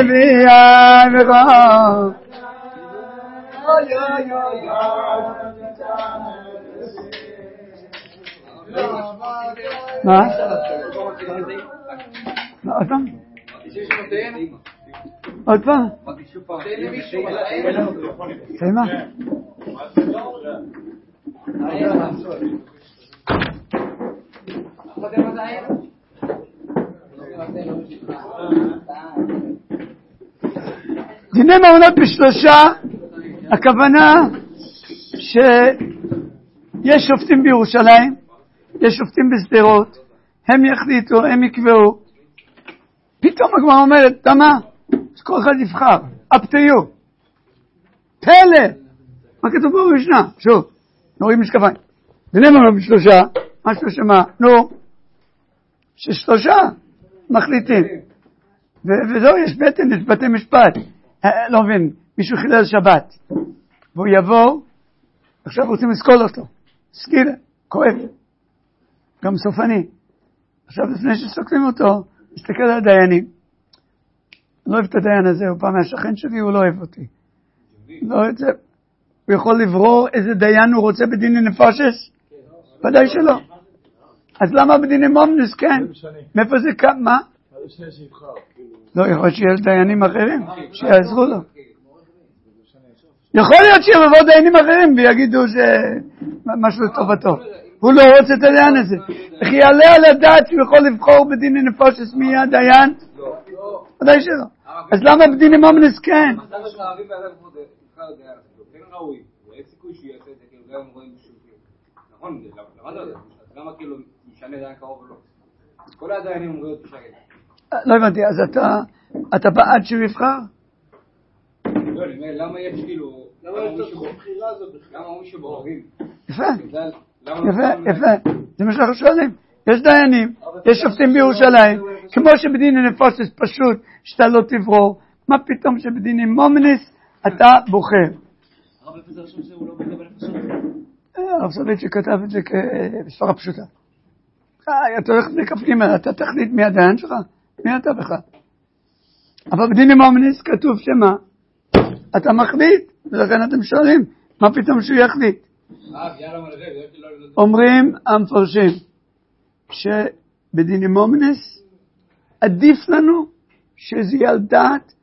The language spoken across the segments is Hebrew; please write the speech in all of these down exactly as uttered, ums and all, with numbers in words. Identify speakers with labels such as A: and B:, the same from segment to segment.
A: נביאה ורוב מה? עוד פעם? עוד פעם? סיימה? דיני ממונות בשלושה, הכוונה שיש שופטים בירושלים, יש שופטים בשדרות, הם יחליטו, הם יקבעו. פתאום הגמרא אומרת, תמה, שכל אחד יבחר, up to you. פלא! מה כתוב פה במשנה? שוב, נורים משקפיים. דיני ממונות בשלושה, מה שלושה מה? נו, ששלושה מחליטים. וזהו, יש בטן, יש בתי משפט. לא מבין, מישהו חילל שבת, והוא יבוא, עכשיו רוצים לסקול אותו. סקילה, כואב. גם סופני. עכשיו לפני שסוקלים אותו, מסתכל על הדיינים. אני לא אוהב את הדיין הזה, הוא פעם מהשכן שלי, הוא לא אוהב אותי. לא אוהב את זה. הוא יכול לברור איזה דיין הוא רוצה בדיני נפושס? ודאי שלא. אז למה בדיני מומנס כן? מאיפה זה קם? מה? לא, יכול להיות שיש דיינים אחרים שיעזרו לו. יכול להיות שיבואו דיינים אחרים ויגידו שמשהו לטובתו. הוא לא רוצה את הדיין הזה. איך יעלה על הדעת שהוא יכול לבחור בדיני נפושס מי יהיה הדיין? ודאי שלא. אז למה בדיני מומנס כן? נכון, למה כאילו משנה דיין קרוב ולא? כל הדיינים אומרים תשאר. לא הבנתי, אז אתה, אתה בעד שהוא יבחר? לא, למה יש כאילו, למה מישהו בוחרים? יפה, יפה, יפה, זה מה שאנחנו שואלים. יש דיינים, יש שופטים בירושלים, כמו שבדיני נפושס פשוט שאתה לא תברור, מה פתאום שבדיני מומנס אתה בוחר? הרב לפי זה רשום שהוא לא מקבל נפשות? הרב סולובייצ'יק שכתב את זה בספרה פשוטה. אתה הולך לקפלים, אתה תחליט מי הדיין שלך? מי אתה בכלל? אבל בדיני מומנס כתוב שמה? אתה מחליט, ולכן אתם שואלים, מה פתאום שהוא יחליט? אומרים המפרשים, שבדיני מומנס עדיף לנו שזה יהיה על דעת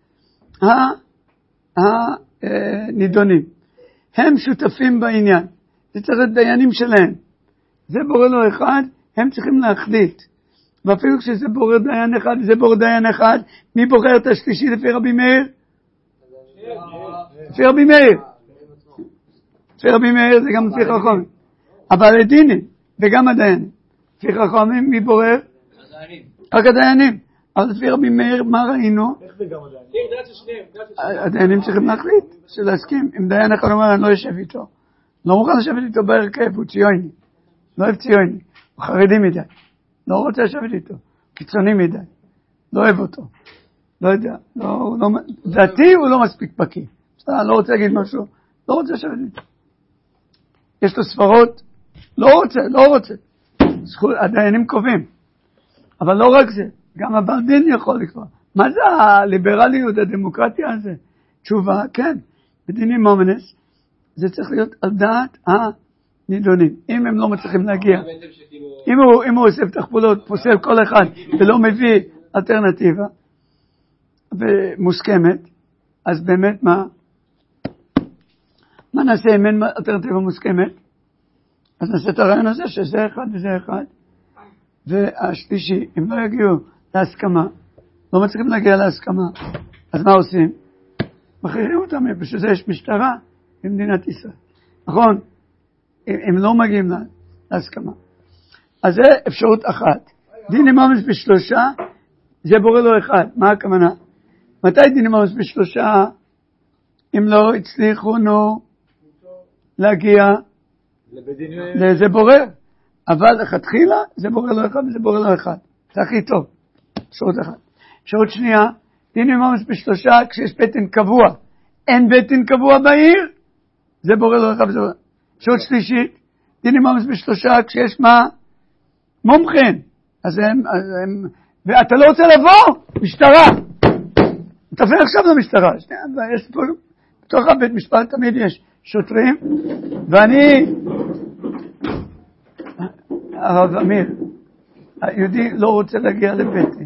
A: הנידונים. הם שותפים בעניין. זה צריך להיות דיינים שלהם. זה בורא לו אחד, הם צריכים להחליט. ואפילו כשזה בורא דיין אחד, זה בורא דיין אחד, מי בוחר את השלישי לפי רבי מאיר? לפי רבי מאיר. לפי רבי מאיר זה גם לפי חכמים. אבל הדינים, וגם הדיינים. לפי חכמים, מי בורר? רק הדיינים. אבל לפי רבי מאיר, מה ראינו? איך זה גם הדיינים? הדיינים צריכים להחליט, שלהסכים. אם דיין אחד אומר, אני לא יושב איתו. לא מוכן לשבת איתו בהרכב, הוא ציוני. לא אוהב ציוני. הוא חרדי מדי. לא רוצה לשבת איתו. קיצוני מדי. לא אוהב אותו. לא יודע. לא, לא, דעתי הוא לא מספיק פקי. אני לא רוצה להגיד משהו. לא רוצה לשבת איתו. יש לו ספרות. לא רוצה, לא רוצה. הדיינים קובעים. אבל לא רק זה. גם הבעל דין יכול לקבוע. מה זה הליברליות, הדמוקרטיה הזה? תשובה, כן. בדינים מומנס, זה צריך להיות על דעת הנידונים. אם הם לא מצליחים להגיע, אם הוא, אם הוא עושה תחפולות, פוסל כל אחד ולא מביא אלטרנטיבה ומוסכמת, אז באמת מה? מה נעשה אם אין אלטרנטיבה מוסכמת? אז נעשה את הרעיון הזה שזה אחד וזה אחד. והשלישי, אם לא יגיעו להסכמה, לא מצליחים להגיע להסכמה, אז מה עושים? מכריחים אותם, בשביל זה יש משטרה במדינת ישראל. נכון? הם לא מגיעים להסכמה. אז זה אפשרות אחת. דיני מומנס בשלושה, זה בורא לו אחד. מה הכוונה? מתי דיני מומנס בשלושה? אם לא הצליחו נו להגיע לזה בורר. אבל לכתחילה זה בורא לו אחד וזה בורא לו אחד. זה הכי טוב. אפשרות אחת. אפשרות שנייה, דיני מומנס בשלושה, כשיש בטן קבוע. אין בטן קבוע בעיר, זה בורא לו אחד וזה בורא. אפשרות שלישית, דיני מומנס בשלושה, כשיש מה? מומחן. אז הם, אז הם, ואתה לא רוצה לבוא? משטרה. תפנה עכשיו למשטרה. יש פה, בתוך הבית משפט תמיד יש שוטרים, ואני, הרב אמיר, היהודי לא רוצה להגיע לבית דין,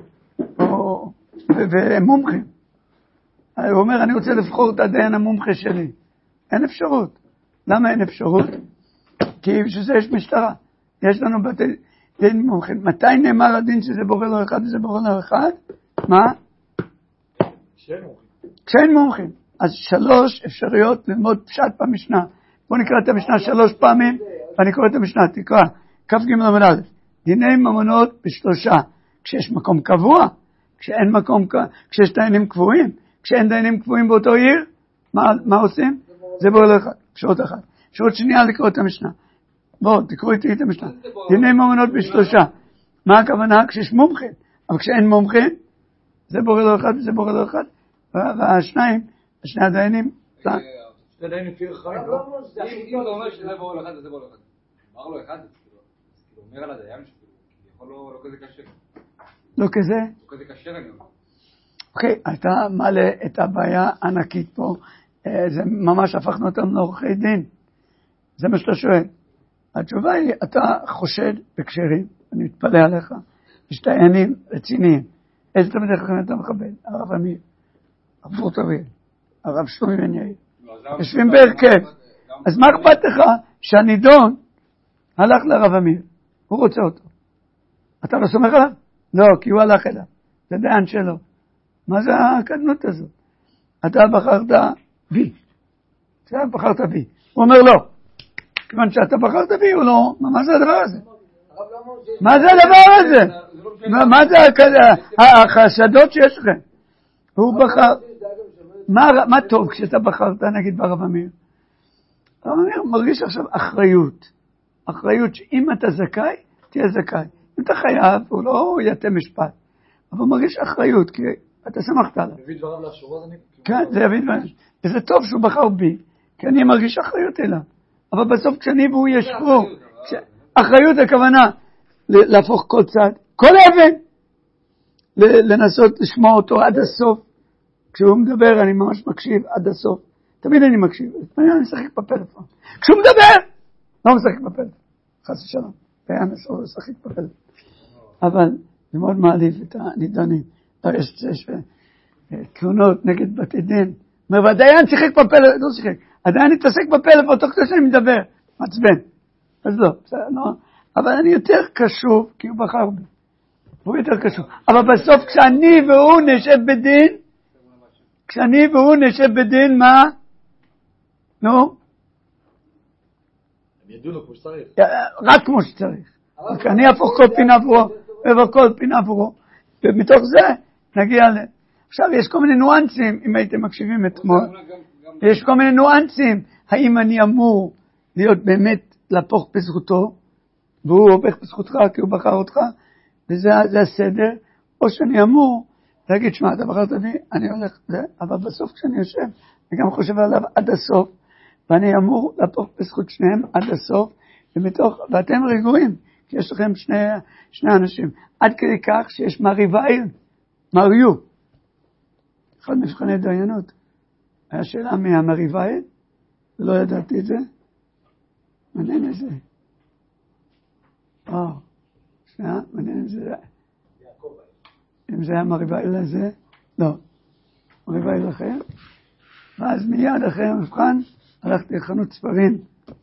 A: והם מומחים. הוא אומר, אני רוצה לבחור את הדיין המומחה שלי. אין אפשרות. למה אין אפשרות? כי בשביל זה יש משטרה. יש לנו בתי דין מומחים. מתי נאמר הדין שזה בורא לו אחד וזה בורא לו אחד? מה? כשאין מומחים. כשאין מומחים. אז שלוש אפשרויות ללמוד פשט במשנה. בוא נקרא את המשנה שלוש פעמים, ואני קורא את המשנה, תקרא. כף ג' למד. דיני ממונות בשלושה. כשיש מקום קבוע, כשאין מקום, כשיש דיינים קבועים, כשאין דיינים קבועים באותו עיר, מה, מה עושים? זה בורא לו אחד. אפשרות אחת. אפשרות שנייה לקרוא את המשנה. בואו, תקראו איתי את המשנה. דיני ממונות בשלושה. מה הכוונה? כשיש מומחים. אבל כשאין מומחים, זה בורא לו אחד וזה בורא לו אחד. והשניים, השני הדיינים,
B: שני דיינים לפי חיים. אם אתה אומר שזה בורא לו אחד וזה בורא לו אחד. אמר לו אחד, הוא אומר על הדיין שיכול לא כזה קשה.
A: לא כזה?
B: לא כזה קשה אני אומר.
A: אוקיי, אתה מעלה את הבעיה הענקית פה. זה ממש הפכנו אותם לעורכי דין. זה מה שאתה שואל. התשובה היא, אתה חושד בקשרים, אני מתפלא עליך, יש דיינים רציניים. איזה תלמידי חכמים אתה מכבד? הרב אמיר, הרב פורטוביל, הרב שלומי בן יאיר. יושבים בהרכב. אז מה אכפת לך שהנידון הלך לרב אמיר? הוא רוצה אותו. אתה לא סומך עליו? לא, כי הוא הלך אליו. זה דיין שלו. מה זה הקדנות הזאת? אתה בחרת בי. אתה בחרת בי. הוא אומר לא. כיוון שאתה בחרת בי, הוא לא. מה זה הדבר הזה? מה זה הדבר הזה? מה זה החשדות שיש לכם? הוא בחר. מה טוב כשאתה בחרת, נגיד ברב אמיר? הרב אמיר מרגיש עכשיו אחריות. אחריות שאם אתה זכאי, תהיה זכאי. אם אתה חייב, הוא לא יתה משפט. אבל הוא מרגיש אחריות, כי אתה שמחת עליו.
B: יביא דבריו לאשורו, זה נקרא.
A: כן, זה יביא דבריו. וזה טוב שהוא בחר בי, כי אני מרגיש אחריות אליו. אבל בסוף כשאני והוא ישבו, אחריות הכוונה להפוך כל צד, כל אבן, לנסות לשמוע אותו עד הסוף. כשהוא מדבר אני ממש מקשיב עד הסוף. תמיד אני מקשיב, אני משחק בפלאפון. כשהוא מדבר, לא משחק בפלאפון. חס ושלום, בעיה נסור לשחק בפלאפון. אבל זה מאוד מעליב את הנידונים. יש תלונות נגד בתי דין. אומר, והדיין שיחק בפלאפון, לא שיחק. הדיין התעסק בפלאפון תוך כדי שאני מדבר. מצבן. אז לא, לא. אבל אני יותר קשוב, כי הוא בחר בי. הוא יותר קשוב. אבל בסוף כשאני והוא נשב בדין, כשאני והוא נשב בדין, מה? נו?
B: הם ידעו לו כמו שצריך.
A: רק כמו שצריך. אני אהפוך כל פינה עבורו, אהפוך כל פינה עבורו. ומתוך זה נגיע ל... עכשיו יש כל מיני ניואנסים, אם הייתם מקשיבים אתמול. יש כל מיני ניואנסים. האם אני אמור להיות באמת להפוך בזכותו, והוא הופך בזכותך כי הוא בחר אותך, וזה הסדר, או שאני אמור להגיד, שמע, אתה בחרת בי, אני הולך, אבל בסוף כשאני יושב, אני גם חושב עליו עד הסוף, ואני אמור להפוך בזכות שניהם עד הסוף, ומתוך, ואתם רגועים, כי יש לכם שני, שני אנשים, עד כדי כך שיש מריבאי, מריו, אחד מבחני דיינות, היה שאלה מי המריבאי, ולא ידעתי את זה, מעניין איזה, או, שנייה, מעניין אם זה, אם זה היה מריבאי לזה, לא, מריבאי לכם, ואז מיד אחרי המבחן, הלכתי לחנות ספרים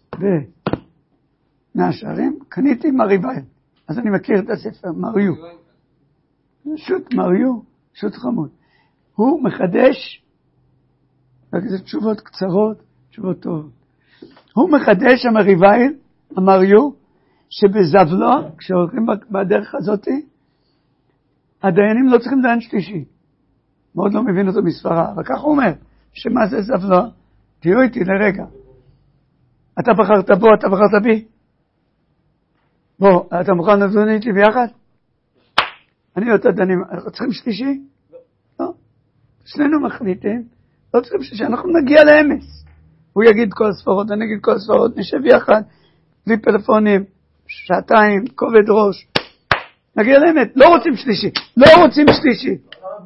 A: בנעשרים, קניתי מריבאי, אז אני מכיר את הספר, מריו, שוט מריו, שוט חמוד, הוא מחדש, זה תשובות קצרות, תשובות טובות, הוא מחדש המריבאי, המריו, שבזבלו, כשהולכים בדרך הזאת, הדיינים לא צריכים דיין שלישי. מאוד לא מבין אותו מספרה, אבל כך הוא אומר, שמה זה זבלו? תהיו איתי לרגע. אתה בחרת בו, אתה בחרת בי. בוא, אתה מוכן לדון איתי ביחד? אני ואתה דנים, צריכים שלישי? לא. שנינו מחליטים, לא צריכים שלישי, אנחנו נגיע לאמס. הוא יגיד כל הספרות, אני אגיד כל הספרות, נשב יחד, בלי פלאפונים, שעתיים, כובד ראש. נגיע לאמת, לא רוצים שלישי, לא רוצים שלישי.
B: מה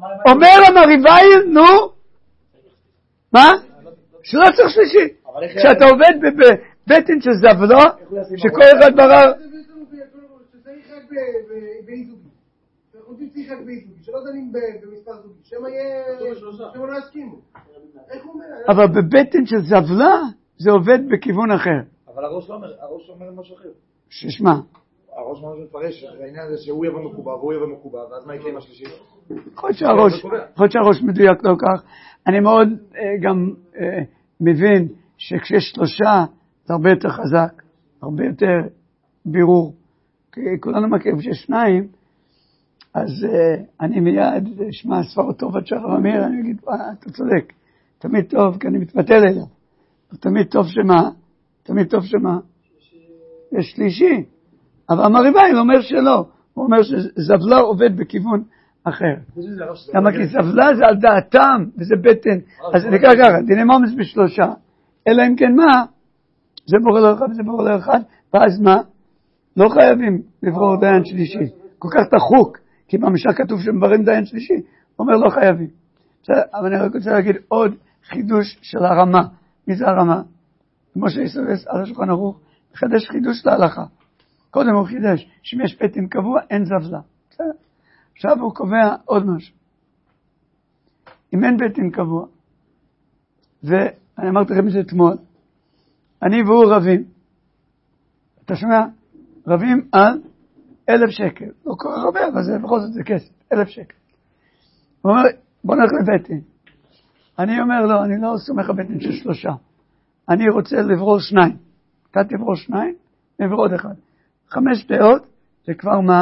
A: אומר המריבאי, נו, מה? שלא צריך שלישי. כשאתה עובד בבטן של זבלו, שכל אחד ברר...
C: שצריך רק באי-זוגי. אנחנו רוצים צריך רק באי-זוגי, שלא דנים במספר זוגי. שמה יהיה... שמה לא יסכימו.
A: אבל בבטן של זבלה, זה עובד בכיוון אחר.
B: אבל הראש לא אומר, הראש אומר משהו אחר.
A: ששמע.
B: הראש ממש מפרש, העניין הזה שהוא יבוא מקובע, והוא יבוא מקובע, ואז מה יקרה עם השלישי?
A: יכול להיות שהראש מדויק לא כך. אני מאוד גם מבין שכשיש שלושה, זה הרבה יותר חזק, הרבה יותר בירור. כי כולנו מכירים שיש שניים, אז אני מיד אשמע ספרות טוב עד שחר אמיר, אני אגיד, אתה צודק, תמיד טוב, כי אני מתבטל אליו. תמיד טוב שמה? תמיד טוב שמה? יש שלישי. אבל המריבאי אומר שלא, הוא אומר שזבלה עובד בכיוון אחר. למה כי זבלה זה על דעתם, וזה בטן. אז נקרא ככה, דיני מומס בשלושה, אלא אם כן מה? זה בורא לא אחד וזה בורא לא אחד, ואז מה? לא חייבים לברור דיין שלישי. כל כך תחוק, כי במשנה כתוב שמבררים דיין שלישי, הוא אומר לא חייבים. אבל אני רק רוצה להגיד עוד חידוש של הרמה. מי זה הרמה? כמו שיסובס על השולחן ערוך, מחדש חידוש להלכה. קודם הוא חידש, שאם יש פטן קבוע, אין זבלה. עכשיו הוא קובע עוד משהו. אם אין פטן קבוע, ואני אמרתי לכם את זה אתמול, אני והוא רבים, אתה שומע? רבים על אלף שקל. לא כל כך הרבה, אבל זה בכל זאת זה כסף, אלף שקל. הוא אומר, בוא נלך לבטן. אני אומר לו, אני לא סומך הבטן של שלושה. אני רוצה לברור שניים. אתה תברור שניים, נברור עוד אחד. חמש פאות, זה כבר מה?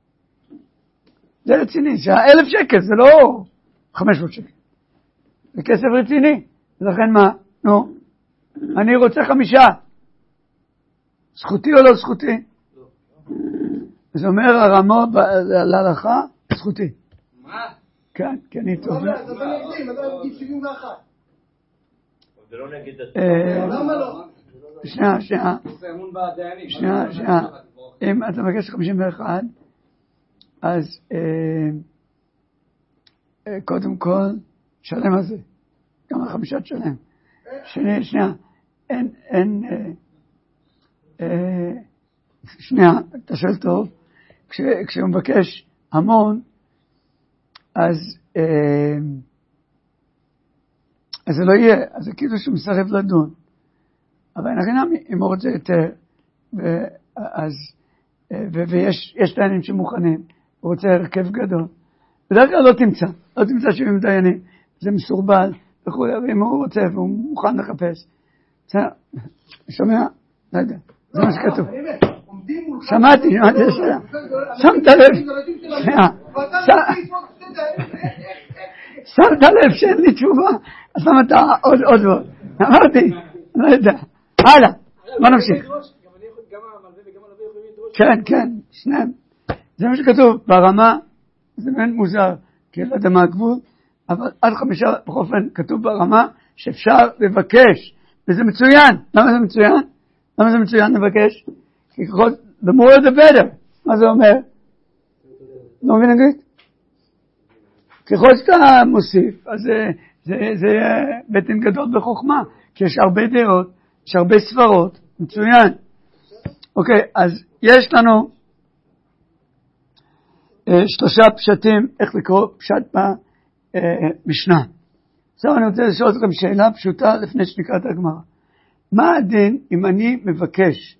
A: זה רציני, שהאלף שקל, זה לא חמש מאות שקל. זה כסף רציני. ולכן מה? נו, אני רוצה חמישה. זכותי או לא זכותי? זה אומר הרמו להלכה, זכותי.
B: מה?
A: כן, כי אני טוב.
C: אתה לא נגדים, אתה לא נגיד שבעים ואחת.
B: זה לא נגד...
C: למה לא?
A: שנייה, שנייה.
B: זה אמון בדיינים.
A: שנייה, שנייה. אם אתה מבקש חמישים ואחת, אז קודם כל, שלם על זה. גם החמישה תשלם. שנייה, שנייה. אין, אין, שנייה, אתה שואל טוב. כשהוא מבקש המון, אז אז זה לא יהיה, אז זה כאילו שהוא מסרב לדון. אבל נכנע, אם הוא רוצה יותר, אז, ויש, יש דיינים שמוכנים, הוא רוצה הרכב גדול. בדרך כלל לא תמצא, לא תמצא שבעים דיינים, זה מסורבל, וכו', ואם הוא רוצה והוא מוכן לחפש. שומע? לא יודע, זה מה שכתוב. שמעתי, שמעתי, שמת לב, שמת לב שאין לי תשובה, אז למה אתה עוד עוד ועוד? אמרתי, לא יודע. הלאה, מה נמשיך? כן, כן, שניהם. זה מה שכתוב ברמה, זה מעין מוזר, כי לא יודע מה הגבול, אבל עד חמישה בכל אופן כתוב ברמה שאפשר לבקש, וזה מצוין. למה זה מצוין? למה זה מצוין לבקש? כי ככל, the more the better. מה זה אומר? לא מבין אנגלית? ככל שאתה מוסיף, אז זה, זה, זה בטן גדול בחוכמה, כי יש הרבה דעות, יש הרבה ספרות, מצוין. אוקיי, אז יש לנו אה, שלושה פשטים, איך לקרוא פשט במשנה. עכשיו אני רוצה לשאול אתכם שאלה פשוטה לפני שנקרא את הגמרא. מה הדין אם אני מבקש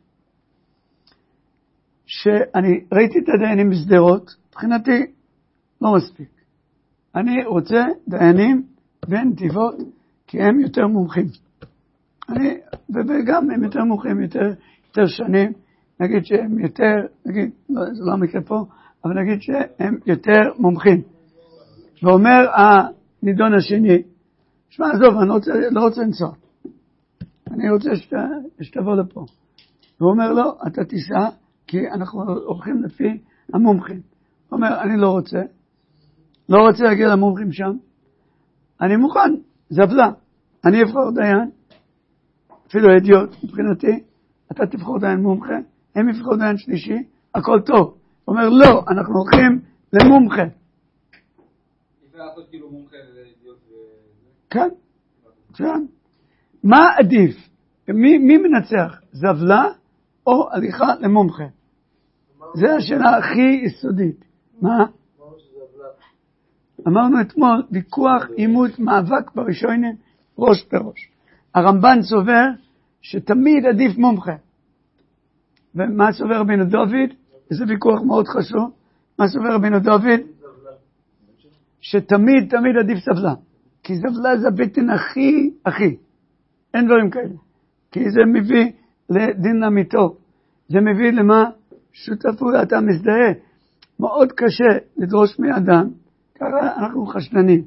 A: שאני ראיתי את הדיינים בסדרות, מבחינתי לא מספיק. אני רוצה דיינים ונתיבות, כי הם יותר מומחים. אני, וגם הם יותר מומחים, יותר, יותר שנים, נגיד שהם יותר, נגיד, לא, זה לא המקרה פה, אבל נגיד שהם יותר מומחים. ואומר הנידון השני, שמע, עזוב, אני לא רוצה, לא רוצה לנסוע. אני רוצה שת, שתבוא לפה. הוא אומר לו, אתה תיסע, כי אנחנו הולכים לפי המומחים. הוא אומר, אני לא רוצה, לא רוצה להגיע למומחים שם, אני מוכן, זבלה, אני אבחור דיין, אפילו אידיוט מבחינתי, אתה תבחור דיין מומחה, הם יבחור דיין שלישי, הכל טוב. הוא אומר, לא, אנחנו הולכים למומחה.
B: לעשות כאילו מומחה להיות...
A: כן, כן. מה עדיף? מי, מי מנצח? זבלה או הליכה למומחה? זו השאלה הכי יסודית. מה? אמרנו אתמול, ויכוח, עימות, מאבק בראשונים, ראש בראש. הרמב"ן סובר שתמיד עדיף מומחה. ומה סובר רבינו דוד? זה ויכוח מאוד חשוב. מה סובר רבינו דוד? שתמיד, תמיד עדיף סבלה. כי סבלה זה הבטן הכי, הכי. אין דברים כאלה. כי זה מביא לדין אמיתו. זה מביא למה? שותפות, אתה מזדהה. מאוד קשה לדרוש מאדם. ככה אנחנו חשדנים.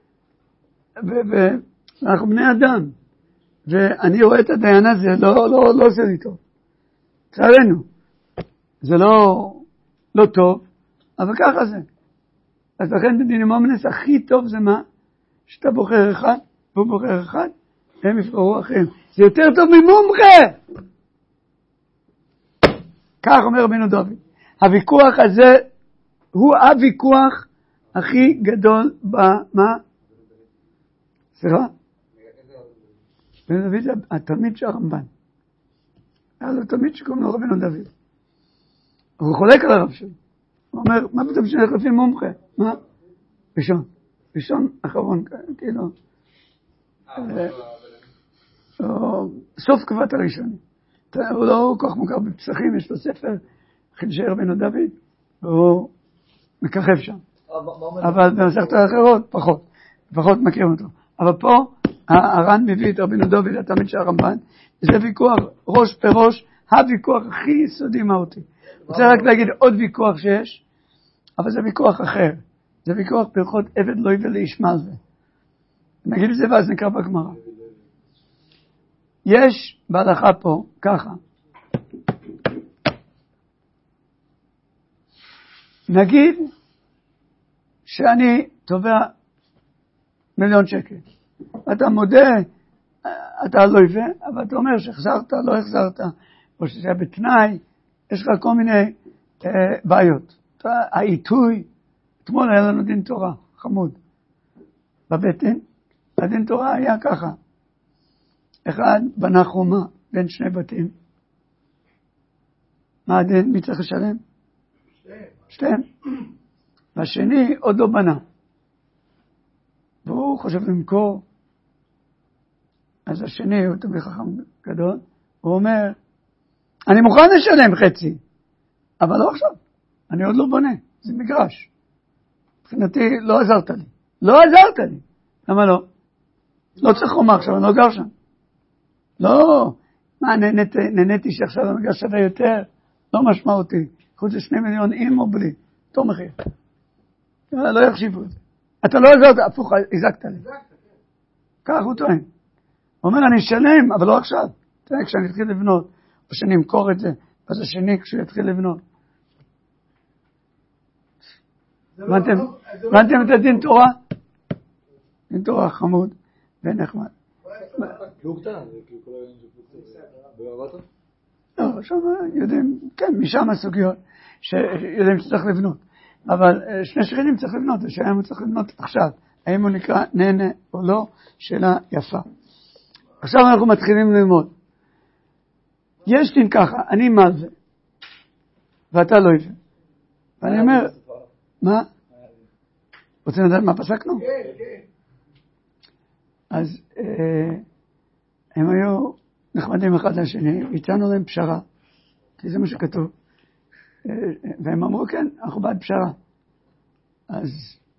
A: ואנחנו בני אדם. ואני רואה את הדיין הזה, לא, לא, לא עושה לי טוב. צערנו. זה לא, לא טוב, אבל ככה זה. אז לכן בדיני מומנס הכי טוב זה מה? שאתה בוחר אחד, והוא בוחר אחד, הם יבחרו אחרים. זה יותר טוב ממומחה! כך אומר רבינו דוד. הוויכוח הזה הוא הוויכוח הכי גדול במה? סליחה? רבינו דוד זה התלמיד של הרמב"ן. היה לו תלמיד שקוראים לו רבינו דוד. הוא חולק על הרב שלו. הוא אומר, מה פתאום שנלך לפי מומחה? מה? ראשון. ראשון אחרון, כאילו. סוף תקופת הראשונים. הוא לא כל כך מוכר בפסחים, יש לו ספר, חידושי רבינו דוד, והוא מככב שם. אבל במסכתות האחרות, פחות. פחות מכירים אותו. אבל פה, הר"ן מביא את רבינו דוד, התלמיד של הרמב"ן, וזה ויכוח ראש פראש, הוויכוח הכי יסודי מהותי. רוצה רק להגיד עוד ויכוח שיש, אבל זה ויכוח אחר. זה ויכוח פרחות עבד לא יבל לאיש מלווה. נגיד את זה ואז נקרא בגמרא. יש בהלכה פה, ככה. נגיד שאני תובע מיליון שקל. אתה מודה, אתה לא יבל, אבל אתה אומר שהחזרת, לא החזרת, או שזה בתנאי, יש לך כל מיני אה, בעיות. העיתוי, אתמול היה לנו דין תורה, חמוד. בבטן, הדין תורה היה ככה. אחד בנה חומה בין שני בתים. מה הדין? מי צריך לשלם? שתיהם. והשני עוד לא בנה. והוא חושב למכור. אז השני הוא תמיד חכם גדול. הוא אומר, אני מוכן לשלם חצי, אבל לא עכשיו. אני עוד לא בונה. זה מגרש. מבחינתי לא עזרת לי. לא עזרת לי. למה לא? לא צריך חומה עכשיו, אני לא גר שם. לא. מה, נהניתי, נהניתי שעכשיו המגרש שווה יותר? לא משמעותי. חוץ זה שני מיליון עם או בלי. אותו מחיר. לא יחשיבו את זה. אתה לא עזרת, הפוך, הזקת לי. כך הוא טוען. הוא אומר, אני אשלם, אבל לא עכשיו. תראה, כשאני אתחיל לבנות, או שאני אמכור את זה, אז השני כשהוא יתחיל לבנות. הבנתם את הדין תורה? דין תורה חמוד ונחמד.
B: לא קטן, זה כאילו כל היום שבארבעת?
A: לא, שם יודעים, כן, משם הסוגיות שיודעים שצריך לבנות. אבל שני שכנים צריך לבנות, השאלה אם הוא צריך לבנות עכשיו. האם הוא נקרא נהנה או לא? שאלה יפה. עכשיו אנחנו מתחילים ללמוד. יש דין ככה, אני מה זה? ואתה לא יפה. ואני אומר, מה? רוצים לדעת מה פסקנו?
C: כן, כן.
A: אז הם היו נחמדים אחד לשני, הצענו להם פשרה, כי זה מה שכתוב. והם אמרו, כן, אנחנו בעד פשרה. אז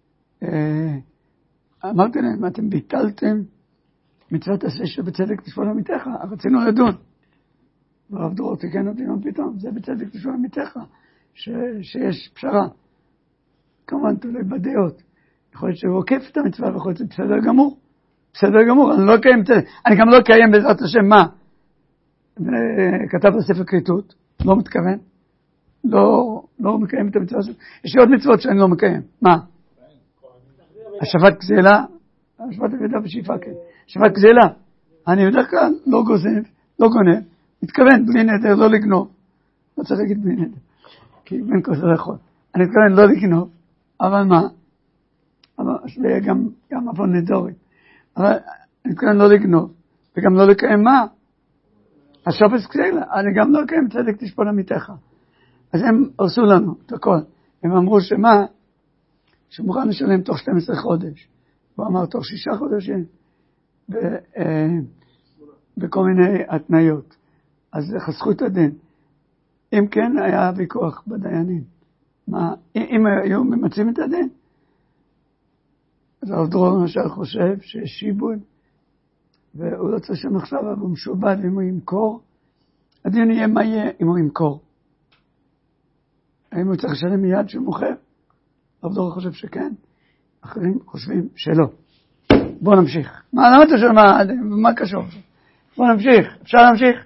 A: אמרתי להם, אתם ביטלתם מצוות עשה שבצדק תשפול עמיתך, רצינו לדון. והרב דרור תיקן אותי מה פתאום, זה בצדק תשפול עמיתך, שיש פשרה. כמובן תולי בדעות. יכול להיות שהוא עוקף את המצווה, ויכול להיות שזה בסדר גמור. בסדר גמור, אני לא אקיים את זה. אני גם לא אקיים בעזרת השם מה? כתב בספר כריתות, לא מתכוון. לא, לא מקיים את המצווה הזאת. יש לי עוד מצוות שאני לא מקיים. מה? השבת גזלה, השבת אבידה בשאיפה, כן. השבת גזלה. אני בדרך כלל לא גוזב, לא גונב, מתכוון בלי נדר, לא לגנוב. לא צריך להגיד בלי נדר, כי בן כוס לא יכול. אני מתכוון לא לגנוב, אבל מה? שיהיה גם, גם עוון נדורים. אבל אני מתכוון לא לגנוב, וגם לא לקיים מה? השופס כסילה, אני גם לא לקיים צדק תשפוט עמיתך. אז הם הרסו לנו את הכל. הם אמרו שמה? שמוכן לשלם תוך שנים עשר חודש. הוא אמר תוך שישה חודשים. ב, אה, בכל מיני התניות. אז חסכו את הדין. אם כן, היה ויכוח בדיינים. מה, אם היו ממצים את הדין, אז הרב דרור למשל חושב שיש שיבוד, והוא לא צריך שם עכשיו, אבל הוא משובד, ואם הוא ימכור, הדין יהיה מה יהיה אם הוא ימכור. האם הוא צריך לשלם מיד שהוא מוכר? הרב דרור חושב שכן, אחרים חושבים שלא. בואו נמשיך. מה, למה אתה שואל מה, מה קשור? בואו נמשיך. אפשר להמשיך?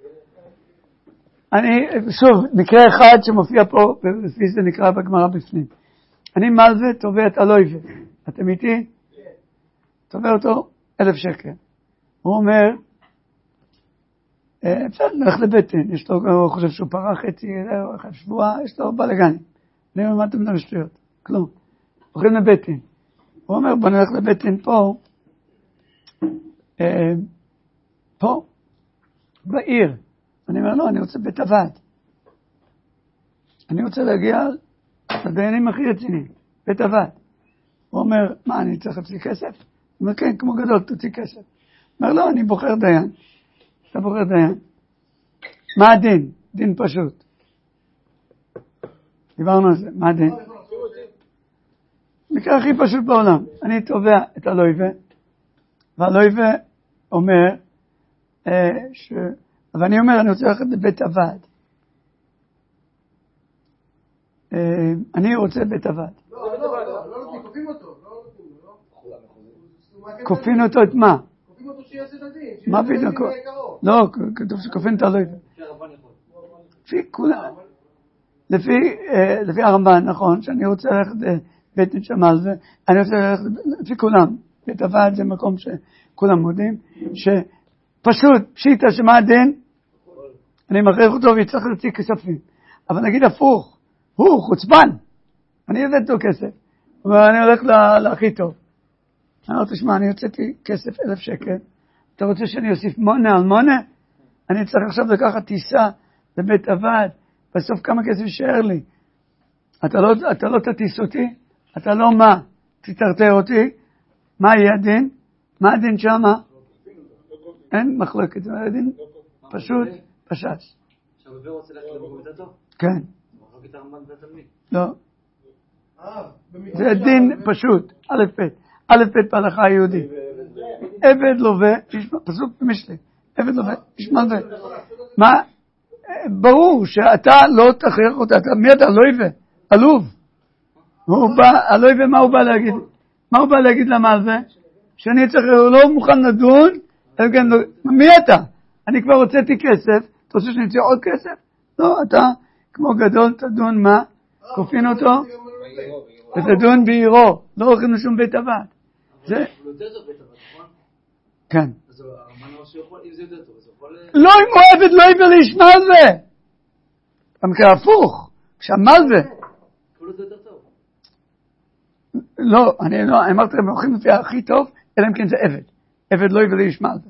A: אני, שוב, מקרה אחד שמופיע פה, ולפי זה נקרא בגמרא בפנים. אני מלווה תובע את הלויבה. אתם איתי? תובע אותו אלף שקל. הוא אומר, אפשר נלך לבטן, יש לו, הוא חושב שהוא פרח חצי, אחד שבוע, יש לו בלגני. אני אומר, מה אתם מדברים שטויות? כלום. הולכים לבטן. הוא אומר, בוא נלך לבטן פה, פה, בעיר. אני אומר, לא, אני רוצה בית הוועד. אני רוצה להגיע לדיינים הכי רציניים, בית הוועד. הוא אומר, מה, אני צריך להוציא כסף? הוא אומר, כן, כמו גדול, תוציא כסף. הוא אומר, לא, אני בוחר דיין. אתה בוחר דיין. מה הדין? דין פשוט. דיברנו על זה, מה הדין? מקרה הכי פשוט בעולם. אני תובע את הלויבה, והלויבה אומר, אה, ש... אבל אני אומר, אני רוצה ללכת לבית הוועד. אה, אני רוצה בית הוועד.
C: לא, לא, לא, לא, לא, כופים אותו.
A: כופין אותו את מה?
C: כופים אותו שיעשה את הדין.
A: מה פתאום? לא, כתוב שכופין את הלויבה. לפי כולם. לפי הרמב"ן, נכון, שאני רוצה ללכת לבית נשמל, ואני רוצה ללכת, לפי כולם, בית הוועד זה מקום שכולם מודים, שפשוט, פשיטה שמה הדין, אני מכריח אותו ויצטרך להוציא כספים. אבל נגיד הפוך, הוא חוצבן, אני הבאתי לו כסף, ואני הולך להכי טוב. אני אומר, תשמע, אני הוצאתי כסף אלף שקל, אתה רוצה שאני אוסיף מונה על מונה? אני צריך עכשיו לקחת טיסה לבית הוועד, בסוף כמה כסף יישאר לי. אתה לא, אתה לא תטיס אותי, אתה לא מה, תטרטר אותי, מה יהיה הדין? מה הדין שמה? אין מחלוקת, זה הדין פשוט פשש.
B: עכשיו עובר רוצה ללכת לבוא במידתו?
A: כן.
B: מחלוקת הרמב"ן והתלמיד?
A: לא. זה דין פשוט, א' ב', א' ב' בהלכה היהודית. עבד לווה, פסוק במשלי, עבד לווה, ישמע לווה. מה? ברור שאתה לא תכריח אותה, מי אתה? לויבה, עלוב. הוא בא, הלויבה, מה הוא בא להגיד? מה הוא בא להגיד למלווה? שאני צריך, הוא לא מוכן לדון, מי אתה? אני כבר הוצאתי כסף, אתה רוצה שאני אצא עוד כסף? לא, אתה כמו גדול תדון מה? כופין אותו? ותדון בעירו, לא הולכים לשום בית הוועד. זה?
B: הוא יותר טוב בית הוועד, נכון?
A: כן.
B: אז הרמב"ן אמר שיכול, אם זה יותר טוב, אז הוא יכול...
A: לא, אם הוא עבד לא יבוא לישמע זה. במקרה הפוך, כשהמלווה.
B: הוא זה יותר טוב.
A: לא, אני לא, אמרתי להם, הולכים לפי הכי טוב, אלא אם כן זה עבד. עבד לא יבוא לישמע זה.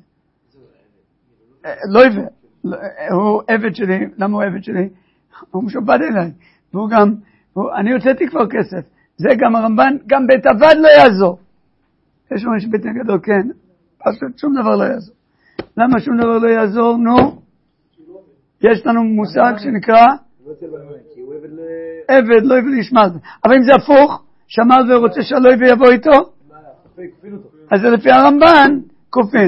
A: לא יבוא. הוא עבד שלי, למה הוא עבד שלי? הוא משובד אליי. והוא גם, אני הוצאתי כבר כסף. זה גם הרמב"ן, גם בית הוועד לא יעזור. יש לנו שבית נגדו, כן. פשוט שום דבר לא יעזור. למה שום דבר לא יעזור? נו, יש לנו מושג שנקרא עבד לא יבוא לישמע זה. אבל אם זה הפוך, שמל ורוצה שלא יבוא יבוא איתו, אז זה לפי הרמב"ן, כופין.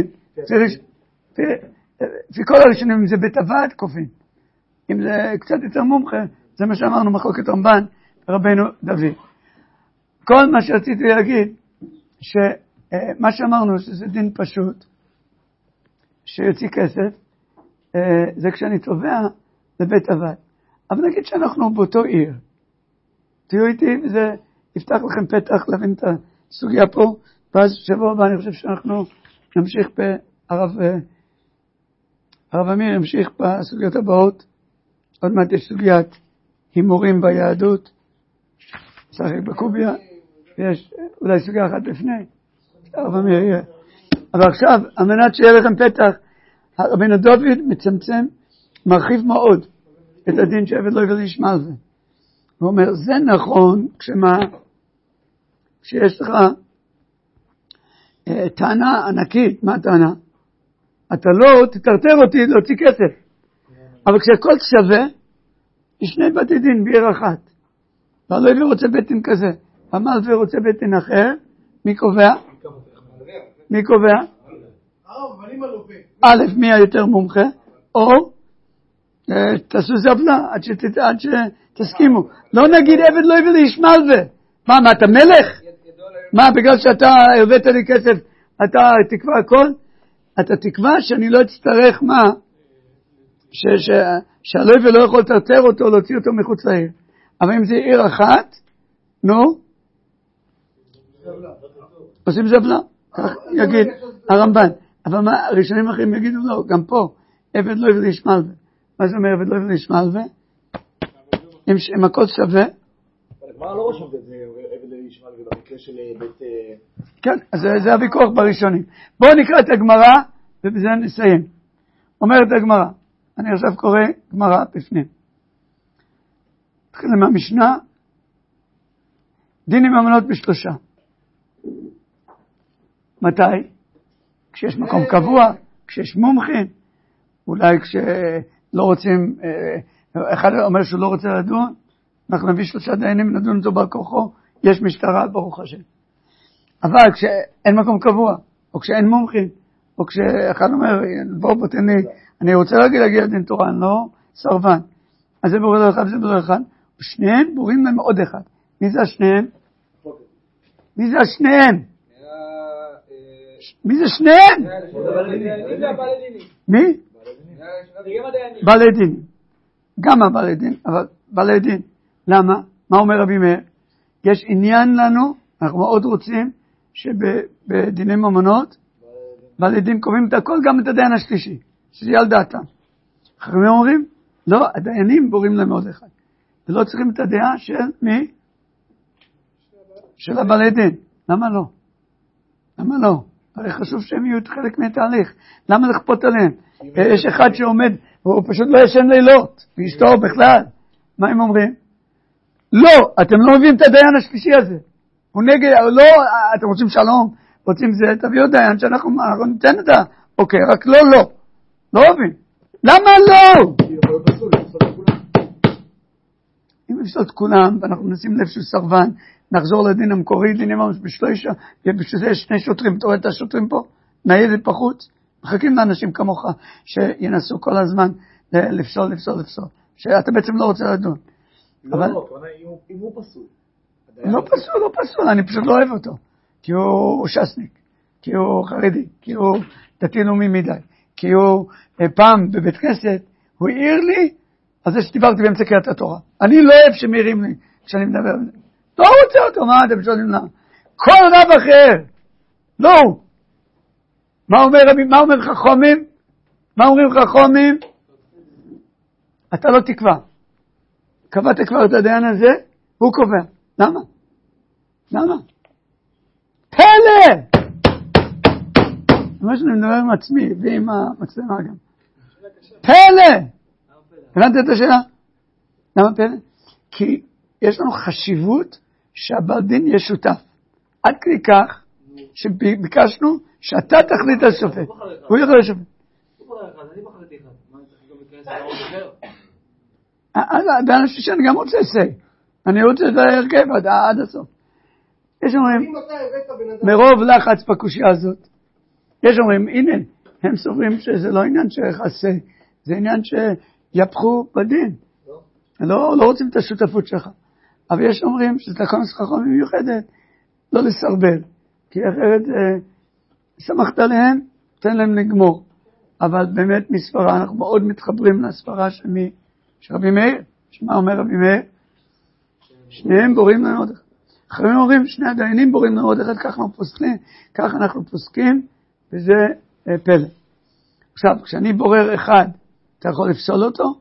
A: לפי כל הראשונים, אם זה בית הוועד, כופין. אם זה קצת יותר מומחה, זה מה שאמרנו מחלוקת רמב"ן ורבנו דוד. כל מה שרציתי להגיד, שמה שאמרנו שזה דין פשוט, שיוציא כסף, זה כשאני תובע לבית הוועד. אבל נגיד שאנחנו באותו עיר. תהיו איתי, וזה יפתח לכם פתח להבין את הסוגיה פה, ואז שבוע הבא אני חושב שאנחנו נמשיך בערב, הרב אמיר ימשיך בסוגיות הבאות. עוד מעט יש סוגיית הימורים ביהדות, שחק בקוביה, ויש אולי סוגיה אחת לפני. אבל עכשיו, על מנת שיהיה לכם פתח, רבינו דוד מצמצם, מרחיב מאוד את הדין שעבד לא עבד ישמע על זה. הוא אומר, זה נכון, כשמה, כשיש לך אה, טענה ענקית, מה הטענה? אתה לא תטרטר אותי להוציא כסף. אבל כשהכל שווה, יש שני בתי דין בעיר אחת. והלוי רוצה בית דין כזה, המלווה רוצה בית דין אחר, מי קובע? מי קובע? א', מי היותר מומחה, או תעשו זבלה עד שתסכימו. לא נגיד עבד לא עבד ישמע על זה. מה, מה, אתה מלך? מה, בגלל שאתה הבאת לי כסף, אתה תקבע הכל? אתה תקבע שאני לא אצטרך מה? שהלוי לא יכול לטרטר אותו, להוציא אותו מחוץ לעיר. אבל אם זה עיר אחת, נו? עושים זבלה. כך יגיד הרמב"ן. אבל מה, הראשונים אחרים יגידו לא, גם פה, עבד לא עבד ישמע על זה. מה זה אומר עבד לא עבד ישמע על זה? אם הכל שווה.
D: הגמרא לא רושמת את זה, עבד לא ישמע על זה במקרה של בית...
A: כן, אז זה הוויכוח בראשונים. בואו נקרא את הגמרא, ובזה נסיים. אומרת הגמרא, אני עכשיו קורא גמרא בפנים. נתחיל מהמשנה, דין עם אמנות בשלושה. מתי? כשיש מקום קבוע, כשיש מומחים, אולי כשלא רוצים, אחד אומר שהוא לא רוצה לדון, אנחנו נביא שלושה דיינים, נדון אותו בר כוחו, יש משטרה, ברוך השם. אבל כשאין מקום קבוע, או כשאין מומחים, או כשאחד אומר, בוא בוא תן לי, אני רוצה להגיד להגיע לדין תורה, אני לא סרבן. אז זה בורא אחד וזה בורא אחד, ושניהם בורים להם עוד אחד. מי זה השניהם? מי זה השניהם? מי זה שניהם? מי? בעלי דין. גם הבעלי דין, אבל בעלי דין. למה? מה אומר רבי מאיר? יש עניין לנו, אנחנו מאוד רוצים, שבדיני ממונות, בעלי דין קובעים את הכל, גם את הדיין השלישי, שזה יהיה על דעתם. אחרים אומרים, לא, הדיינים בורים להם עוד אחד. ולא צריכים את הדעה של מי? של הבעלי דין. למה לא? למה לא? הרי חשוב שהם יהיו חלק מהתהליך. למה לכפות עליהם? יש אחד שעומד, הוא פשוט לא ישן לילות, ואשתו בכלל. מה הם אומרים? לא, אתם לא מביאים את הדיין השלישי הזה. הוא נגד, לא, אתם רוצים שלום, רוצים זה, תביאו דיין שאנחנו ניתן את ה... אוקיי, רק לא, לא. לא אוהבים. למה לא? אם נפסול את כולם, ואנחנו נשים לב שהוא סרבן, נחזור לדין המקורי, דינים בשלושה, ובשביל זה יש שני שוטרים, אתה רואה את השוטרים פה? ניידת בחוץ, מחכים לאנשים כמוך, שינסו כל הזמן לפסול, לפסול, לפסול. שאתה בעצם לא רוצה לדון.
D: לא, אבל... לא, אם הוא פסול.
A: לא פסול, לא פסול, אני פשוט לא אוהב אותו. כי הוא שסניק, כי הוא חרדי, כי הוא דתי לאומי מדי, כי הוא פעם בבית כנסת, הוא העיר לי על זה שדיברתי באמצע קריאת התורה. אני לא אוהב שמעירים לי כשאני מדבר על זה. לא רוצה אותו, מה אתם שואלים למה? כל רב אחר, לא. מה אומר, מה אומר חכמים? מה אומרים חכמים? אתה לא תקבע. קבעת כבר את הדיין הזה, הוא קובע. למה? למה? פלא! מה שאני מדבר עם עצמי, ועם המצלמה גם. פלא! הבנת את השאלה? למה פלא? כי יש לנו חשיבות שהבעל דין יהיה שותף. עד כדי כך שביקשנו שאתה תחליט על שופט. הוא יכול לשופט.
B: הוא בחר אחד, אני בחרתי אחד. מה, אני צריך גם להיכנס לעוד אחר?
A: באנשים שאני גם רוצה לסי. אני רוצה את ההרכב עד הסוף. יש אומרים, מרוב לחץ בקושיה הזאת, יש אומרים, הנה, הם סוברים שזה לא עניין שיחסה, זה עניין שיפחו בדין. לא, לא רוצים את השותפות שלך. אבל יש אומרים שזה תקנות חכמים מיוחדת, לא לסרבל. כי אחרת, אה, שמחת עליהם, תן להם לגמור. אבל באמת מספרה, אנחנו מאוד מתחברים לספרה של מי? של רבי מאיר. שמה אומר רבי מאיר? שניהם בורים לנו עוד אחד. אחרים אומרים, שני הדיינים בורים לנו עוד אחד, כך אנחנו פוסקים, כך אנחנו פוסקים, וזה אה, פלא. עכשיו, כשאני בורר אחד, אתה יכול לפסול אותו?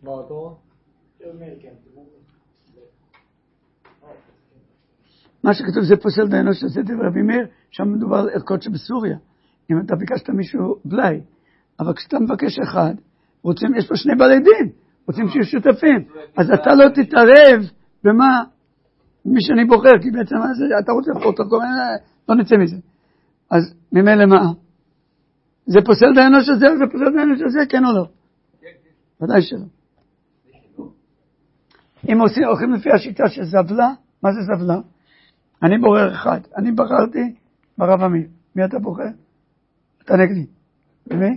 D: מה אותו?
A: מה שכתוב זה פוסל דיינו שעושה דברי רבי מאיר, שם מדובר על ערכות שבסוריה. אם אתה ביקשת מישהו בלי, אבל כשאתה מבקש אחד, רוצים, יש פה שני בעלי דין, רוצים שיהיו שותפים, אז אתה לא תתערב במה, מי שאני בוחר, כי בעצם אתה רוצה פרוטוקול, לא נצא מזה. אז ממילא מה? זה פוסל דיינו שזה, זה פוסל דיינו שזה, כן או לא? ודאי שלא. אם הולכים לפי השיטה של זבלה, מה זה זבלה? אני בורר אחד, אני בחרתי ברב אמיר. מי אתה בוחר? אתה נגדי. מי?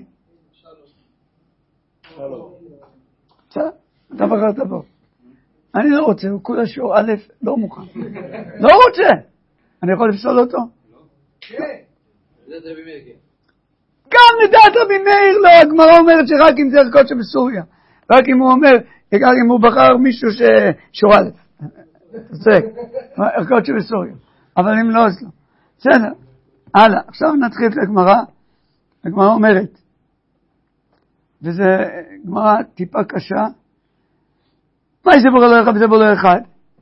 D: שלום.
A: בסדר, אתה בחרת בו. אני לא רוצה, הוא כולה שיעור א', לא מוכן. לא רוצה! אני יכול לפסול אותו? גם לדעת רבי מאיר לא, הגמרא אומרת שרק אם זה ערכות שבסוריה. רק אם הוא אומר, רק אם הוא בחר מישהו ששיעור א'. צודק, ערכות שבסוריה. אבל אם לא, אז לא. בסדר, הלאה. עכשיו נתחיל את הגמרא. הגמרא אומרת, וזו גמרא טיפה קשה, מה זה בורר לא אחד וזה בורר אחד?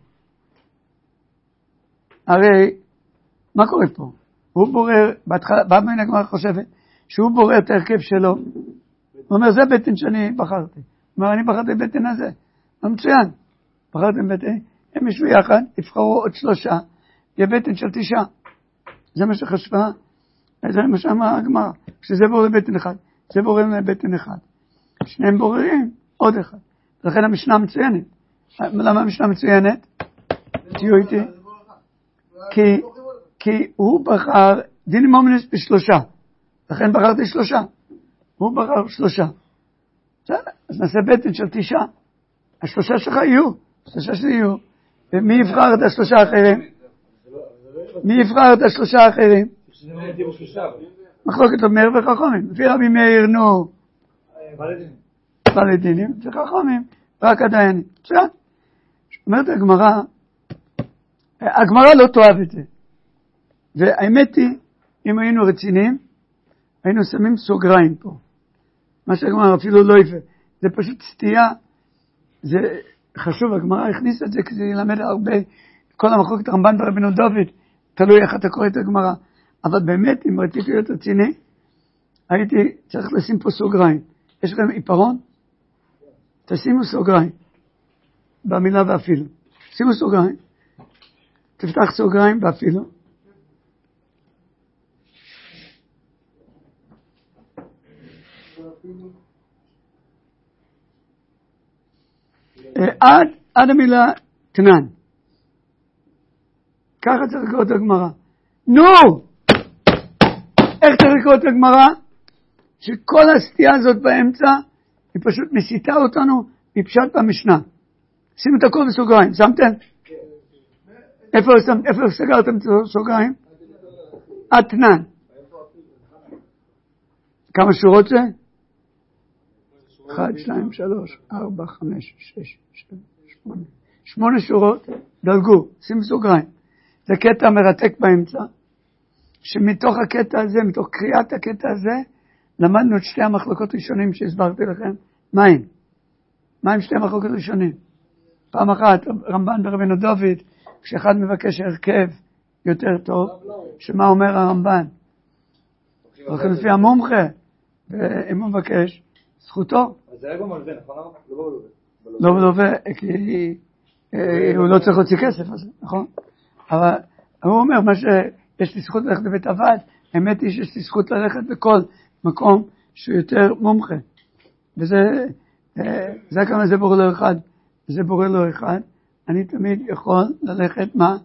A: הרי, מה קורה פה? הוא בורר, בהתחלה, בא מן הגמרא חושבת, שהוא בורר את ההרכב שלו. הוא אומר, זה בטן שאני בחרתי. הוא אומר, אני בחרתי בטן הזה. מצוין. בחרתם בטן, הם ישבו יחד, יבחרו עוד שלושה, יהיה בטן של תשעה. זה מה שחשבה, זה מה שאמרה הגמרא, שזה בורר בטן אחד, זה בורר בטן אחד. שניהם בוררים, עוד אחד. לכן המשנה מצוינת. למה המשנה מצוינת? תהיו איתי. כי, כי הוא בחר, דין מומנס בשלושה. לכן בחרתי שלושה. הוא בחר שלושה. בסדר, אז נעשה בטן של תשעה. השלושה שלך יהיו. השלושה שלי יהיו. ומי יבחר את השלושה האחרים? מי יבחר את השלושה האחרים? מחלוקת אומר וחכמים. לפי רבי מאיר, נו. בעלי דינים, זה חכמים. רק הדיינים. בסדר? אומרת הגמרא, הגמרא לא תאהב את זה. והאמת היא, אם היינו רציניים, היינו שמים סוגריים פה. מה שהגמרא אפילו לא יפה. זה פשוט סטייה. זה חשוב, הגמרא הכניס את זה כדי ללמד הרבה, כל המחלוקת רמב"ן ברבנו דוד, תלוי איך אתה קורא את הגמרא. אבל באמת, אם רציתי להיות רציני, הייתי צריך לשים פה סוגריים. יש לכם עיפרון? תשימו סוגריים. במילה ואפילו. שימו סוגריים. תפתח סוגריים ואפילו. עד, עד המילה תנן. ככה צריך לקרוא את הגמרא. נו! איך צריך לקרוא את הגמרא? שכל הסטייה הזאת באמצע, היא פשוט מסיתה אותנו מפשט במשנה. שימו את הכל בסוגריים, שמתם? איפה, איפה סגרתם את הסוגריים? עד תנן. כמה שורות זה? אחת, שתיים, שלוש, ארבע, חמש, שש, שבע, שמונה. שמונה שורות, דלגו, שימו סוגריים. זה קטע מרתק באמצע, שמתוך הקטע הזה, מתוך קריאת הקטע הזה, למדנו את שתי המחלוקות ראשונים שהסברתי לכם. מים. מים שתי המחלוקות ראשונים. פעם אחת, רמב"ן ברבנו דוד, כשאחד מבקש הרכב יותר טוב, שמה אומר הרמב"ן? הולכים לפי המומחה, ואם הוא מבקש, זכותו.
B: אז זה היה במלווה, נכון?
A: לא בלווה, כי הוא לא צריך להוציא כסף הזה, נכון? אבל הוא אומר, מה שיש לי זכות ללכת לבית עבד, האמת היא שיש לי זכות ללכת בכל מקום שהוא יותר מומחה. וזה, זה כמה זה בורא לו אחד, זה בורא לו אחד. אני תמיד יכול ללכת מה?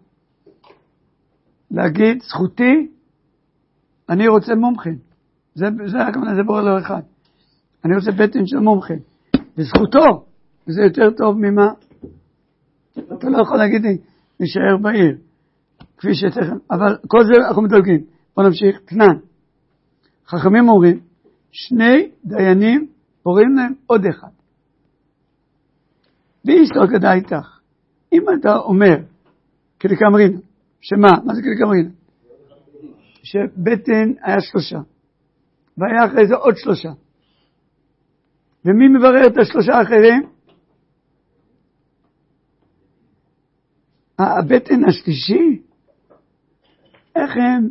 A: להגיד, זכותי, אני רוצה מומחים. זה, זה הכוונה, זה בורא לו אחד. אני רוצה בטן של מומחים. וזכותו, וזה יותר טוב ממה? אתה לא יכול להגיד לי, נשאר בעיר. כפי שתכף, אבל כל זה אנחנו מדלגים. בוא נמשיך, תנן. חכמים אומרים, שני דיינים בוראים להם עוד אחד. ואיסטר כדאי איתך. אם אתה אומר, כדקאמרינה, שמה? מה זה כדקאמרינה? שבטן היה שלושה. והיה אחרי זה עוד שלושה. ומי מברר את השלושה האחרים? הבטן השלישי, איך הם,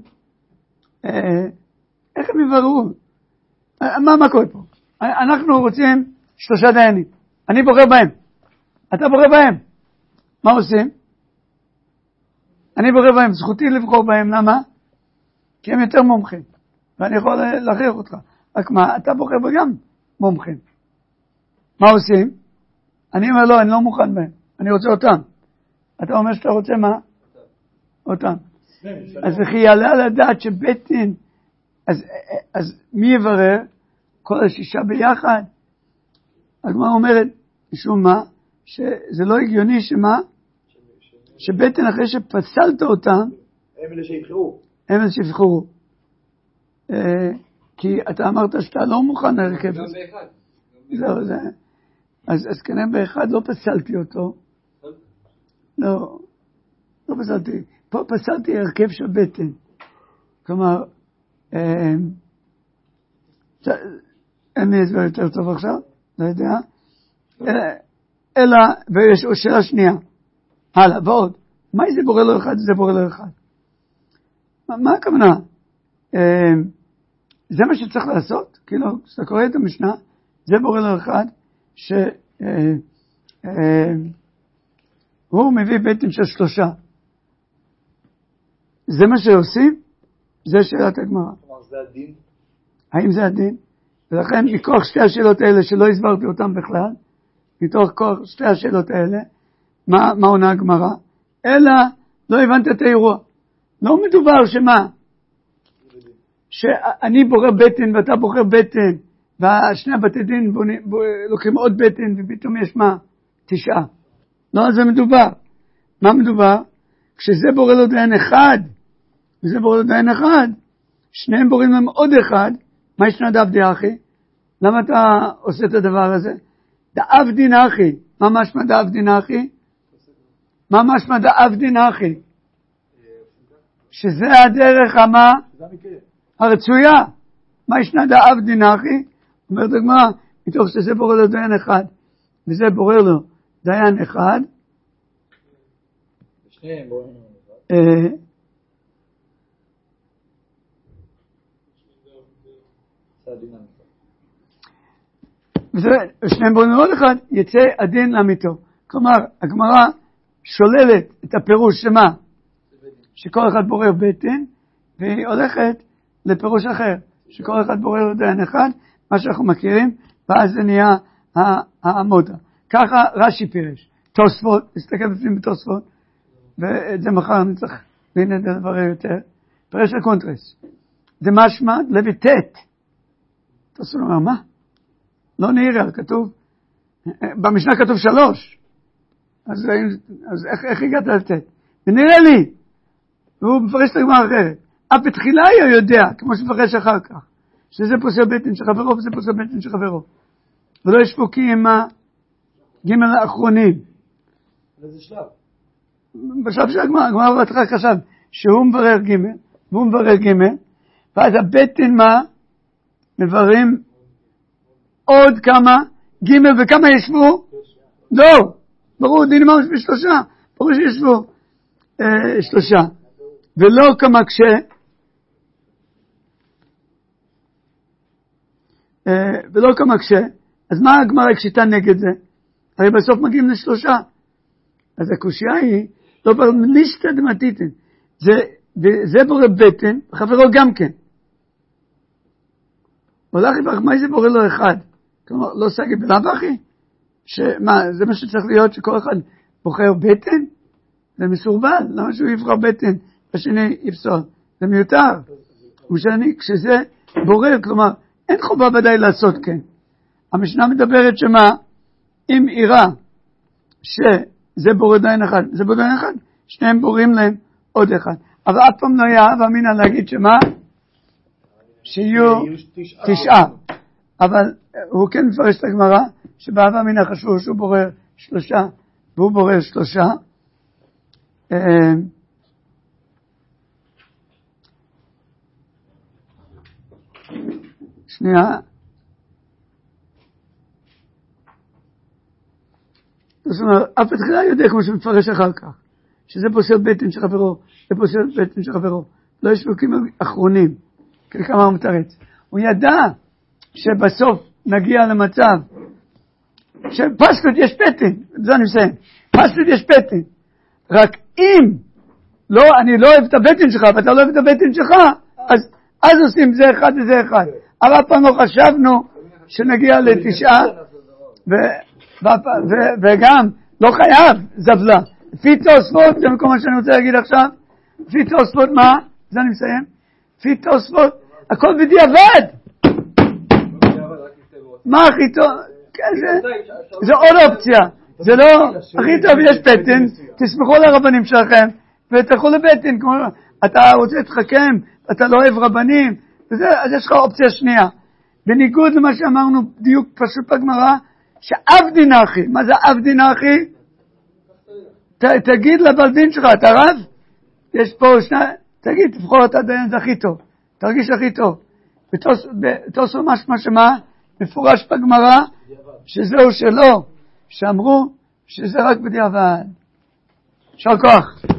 A: איך הם יבראו? מה, מה קורה פה? אנחנו רוצים שלושה דיינים. אני בוחר בהם. אתה בוחר בהם. מה עושים? אני בוחר בהם. זכותי לבחור בהם. למה? כי הם יותר מומחים. ואני יכול להכריח אותך. רק מה, אתה בוחר בגם מומחים. מה עושים? אני אומר לא, אני לא מוכן בהם. אני רוצה אותם. אתה אומר שאתה רוצה מה? אותם. אז וכי יעלה על הדעת שבטן, אז, אז מי יברר? כל השישה ביחד? הגמרא אומרת, משום מה? שזה לא הגיוני שמה? שבטן אחרי שפסלת אותם,
D: הם אלה שיבחרו.
A: הם אלה שיבחרו. כי אתה אמרת שאתה לא מוכן להרכב.
B: גם באחד.
A: זהו, זה. אז, אז כנראה באחד לא פסלתי אותו. לא, לא פסלתי. פה פסלתי הרכב של בטן. כלומר, אה, אין לי הסבר יותר טוב עכשיו, לא יודע. אלא, אלא ויש שאלה שנייה. הלאה, ועוד. מה זה בורא לו אחד? זה בורא לו אחד. מה, מה הכוונה? אה, זה מה שצריך לעשות? כאילו, כשאתה קורא את המשנה, זה בורא לו אחד, ש... אה, אה, הוא מביא בטן של שלושה. זה מה שעושים? זה שאלת הגמרא.
D: כלומר, זה הדין?
A: האם זה הדין? ולכן, מכוח שתי השאלות האלה, שלא הסברתי אותן בכלל, מתוך כוח שתי השאלות האלה, מה, מה עונה הגמרא? אלא, לא הבנת את האירוע. לא מדובר שמה? שאני בוחר בטן ואתה בוחר בטן, והשני הבתי דין בונים, לוקחים עוד בטן, ופתאום יש מה? תשעה. לא על זה מדובר. מה מדובר? כשזה בורא לו דיין אחד, וזה בורא לו דיין אחד, שניהם בוראים להם עוד אחד, מה ישנה דאבדי אחי? למה אתה עושה את הדבר הזה? דאבדין אחי. מה משמע דאבדין אחי? מה משמע דאבדין אחי? שזה הדרך המה? הרצויה. מה ישנה דאבדין אחי? אומרת הגמרא, מתוך שזה בורא לו דיין אחד, וזה בורא לו דיין אחד,
D: שניהם בוראים לו אחד.
A: ושניהם בוראים לו עוד אחד, יצא הדין לאמיתו. כלומר, הגמרא שוללת את הפירוש שמה? שכל אחד בורא בטן, והיא הולכת לפירוש אחר, שכל אחד בורא לו דיין אחד, מה שאנחנו מכירים, ואז זה נהיה העמודה. ככה רש"י פירש. תוספות, נסתכל בפנים בתוספות, ואת זה מחר אני צריך להבין את הדבר יותר. פירש הקונטרס. זה משמע לביטט. תוספות אומר, מה? לא נראה, כתוב, במשנה כתוב שלוש. אז, אז איך, איך הגעת לביטט? ונראה לי, והוא מפרש את הגמרא אחרת. אף בתחילה הוא יודע, כמו שמפרש אחר כך. שזה פוסל בטן של חברו, וזה פוסל בטן של חברו. ולא יש פה כי עם הגימל האחרונים.
D: איזה שלב?
A: בשלב של הגמרא, הגמרא בהתחלה חשב שהוא מברר גימל, והוא מברר גימל, ואז הבטן מה? מבררים עוד כמה גימל, וכמה ישבו? לא, ברור, דינים ממש בשלושה, ברור שישבו אה, שלושה. ולא כמה כשה, ולא כמה כשה, אז מה הגמרא הקשיתה נגד זה? הרי בסוף מגיעים לשלושה. אז הקושיה היא, לא ברליסטה דמתיתן, זה, זה בורא בטן, חברו גם כן. הולך יברך, מה זה בורא לו אחד? כלומר, לא סגי בלב אחי? שמה, זה מה שצריך להיות שכל אחד בוחר בטן? זה מסורבל, למה שהוא יבחר בטן, השני יפסול? זה מיותר. ומשני, כשזה בורא, כלומר, אין חובה ודאי לעשות כן. המשנה מדברת שמה, אם עירה שזה בורא דיין אחד, זה בורא דיין אחד, שניהם בוראים להם עוד אחד. אבל אף פעם לא היה ואמינה להגיד שמה, שיהיו תשעה. אבל הוא כן מפרש את הגמרא, שבאב אמינה חשבו שהוא בורא שלושה, והוא בורא שלושה. שנייה. זאת אומרת, אף אחד יודע כמו שמפרש אחר כך, שזה פוסל בטן של חברו, זה פוסל בטן של חברו. לא יש פסוקים אחרונים, כמה הוא מתרץ. הוא ידע שבסוף נגיע למצב שפסלות יש פטן, זה אני מסיים, פסלות יש פטן, רק אם לא, אני לא אוהב את הבטן שלך, ואתה לא אוהב את הבטן שלך, אז, אז עושים זה אחד וזה אחד. אבל אף פעם לא חשבנו שנגיע לתשעה, ו, ו, ו, וגם לא חייב זבלה. לפי תוספות, זה מקום מה שאני רוצה להגיד עכשיו, לפי תוספות מה? זה אני מסיים. לפי תוספות, הכל בדיעבד. מה הכי טוב? זה עוד אופציה. זה לא, הכי טוב יש פטן, תסמכו לרבנים שלכם, ותלכו לבטן, אתה רוצה להתחכם, אתה לא אוהב רבנים, אז יש לך אופציה שנייה. בניגוד למה שאמרנו דיוק פשוט בגמרא, שאב דין אחי, מה זה אב דין אחי? תגיד לבלדין שלך, אתה רב? יש פה שני, תגיד, תבחור אתה דיין, זה הכי טוב, תרגיש הכי טוב. ותוסו משמע שמה? מפורש בגמרא, שזהו שלא, שאמרו שזה רק בדיעבד. יישר כוח.